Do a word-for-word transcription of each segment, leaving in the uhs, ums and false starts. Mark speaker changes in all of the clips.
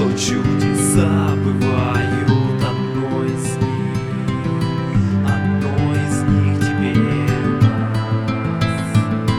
Speaker 1: что чудеса бывают. Одно из них, одно из них теперь у нас.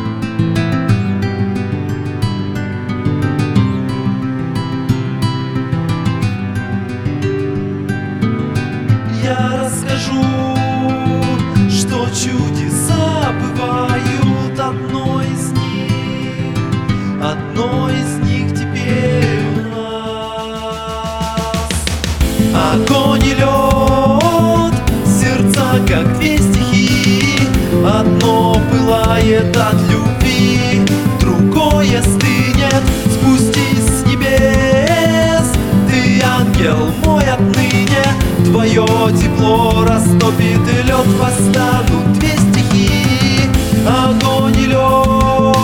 Speaker 1: Я расскажу, что чудеса бывают. Одно из них, одно из них теперь у нас. Огонь и лед, сердца как две стихии. Одно пылает от любви, другое стынет. Спустись с небес, ты ангел мой отныне. Твое тепло растопит лед, восстанут две стихии. Огонь и лед,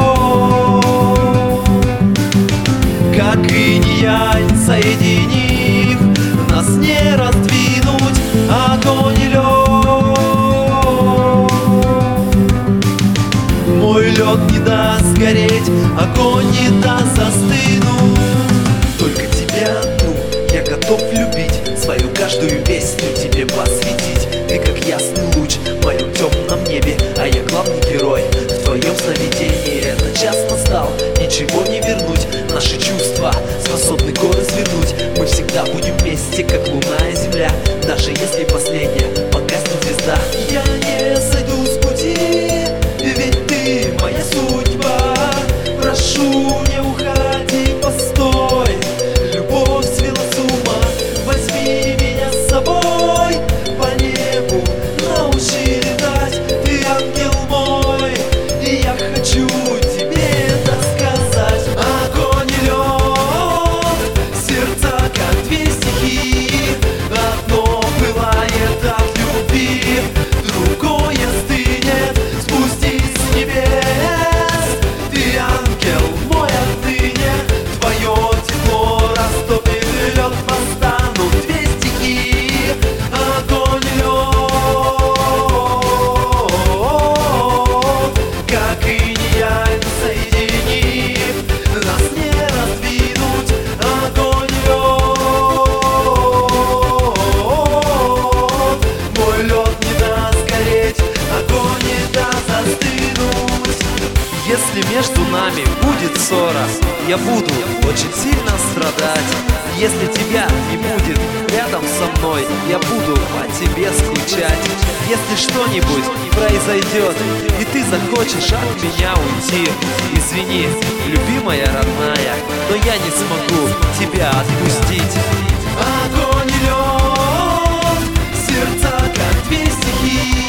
Speaker 1: как инь и янь соединив, нас не раздвинуть. Огонь и лед, мой лед не даст гореть, огонь не даст застынуть. Только тебя одну я готов любить, свою каждую песню тебе посвятить. Ты как ясный луч в моем темном небе, а я главный герой в твоем сновидении. Этот час настал, ничего не вернуть. Наши чувства способны горы свернуть. Мы всегда будем вместе, как луна и земля. Даже если последняя погаснет звезда, я не сойду с пути, ведь ты моя судьба. Прошу, не уходи, постой. Любовь свела с ума, возьми меня с собой. По небу научи летать, ты ангел мой, и я хочу тебе это сказать. Огонь и лед, сердца как две стихии. Одно пылает от любви, другое стынет. Спустись с небес, ты ангел мой отныне. Твое тепло растопит лед, восстанут две стихии. Огонь и лед, как инь и янь соединив, нас не раздвинуть. Огонь и лед, мой лед не даст гореть, огонь не даст застынуть. Если между нами будет ссора, я буду очень сильно страдать. Если тебя не будет рядом со мной, я буду по тебе скучать. Если что-нибудь произойдет, и ты захочешь от меня уйти, извини, любимая родная, но я не смогу тебя отпустить. Огонь и лед, сердца как две стихии.